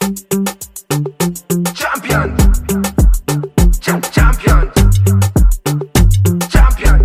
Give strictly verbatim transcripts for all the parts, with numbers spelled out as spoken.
Champion. Ch- champion. Champion.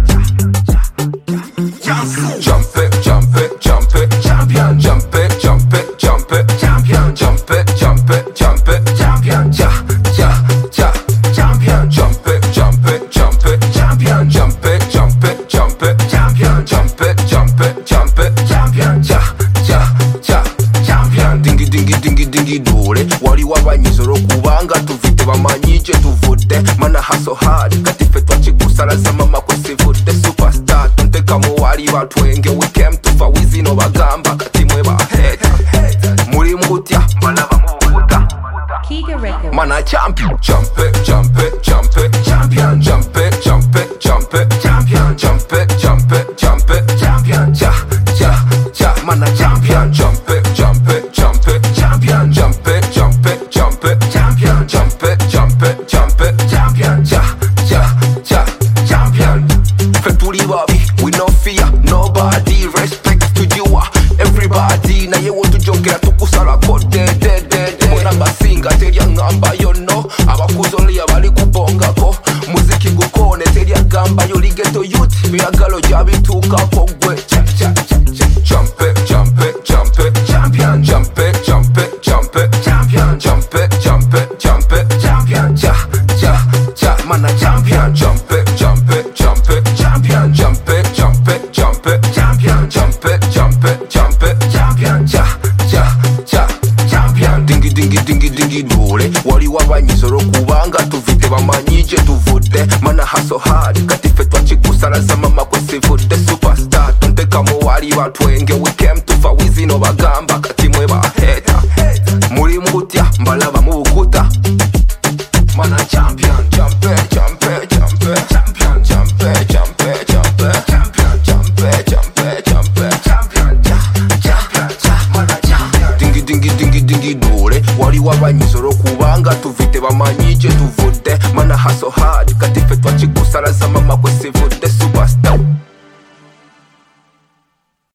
Jump it, jump it, jump it, champion. Jump it, jump it, jump it, champion. Jump it, jump it, jump it, champion. Ja, ja, ja, champion. Jump it, jump it, jump it, champion. Jump it, jump it, jump it, champion. Jump it, jump it, jump it, champion. Ja, ja, ja, champion. Dingi dingi dingi dingi dole. Wali wabanyizoro kubanga tuvite bamanyije tuvude. Mana hustle hard kati fe twachigusalaza mama kwesivude. Superstar tunteka mu wali batwenge. We came to fa wizino bagamba kati mwe baheta. Muri mutya balaba mubuta. Kiga Records. Mana champion. Jump it, jump it, jump it, champion. Jump it, jump it, jump it, champion. Jump it, jump it, jump it, champion. Ja, ja, ja, mana champion. Jump it, jump it, jump it, champion. Jump it, jump it, jump it, champion. Jump it, jump it, jump it, champion. Ja, ja, ja, champion. February baby, we no fear nobody. Respect to you, everybody. Na ye want to jongera tukusala kode de de de. Mona basinga teria ngamba yo no. Abakuzoli abali kubonga ko. Muziki gukone teria gamba yo ligeto youth. Biragalo jabituka ko gwe. Cha cha cha cha. Jump it, jump it, jump it, champion. Jump it, jump it, jump it, champion. Jump it, jump it, jump it, champion. Ja ja ja, mana champion. Jump it, jump it, jump it, champion. Jump it, jump it, jump it, champion. Jump it, jump it, jump it, champion. Ja ja ja, champion. Dingi dingi dingi dingi dole. Wali wabanyizoro kubanga tuvite bamanyije tuvude. Mana hustle hard kati fe twachigusalaza mama kwesivude. Superstar tunteka mu wali batwenge. We came to fa wizino bagamba kati mwe baheta. Muri mutya mbalaba mubukuta. Mana champion. Jump it, jump it, jump it, champion. Jump it, jump it, jump it, champion. Jump it, jump it, jump it, champion. Ja, champion, ja, mana champion. Dingi dingi dingi dingi dole. Wali wabanyizoro kubanga tuvite bamanyije tuvude.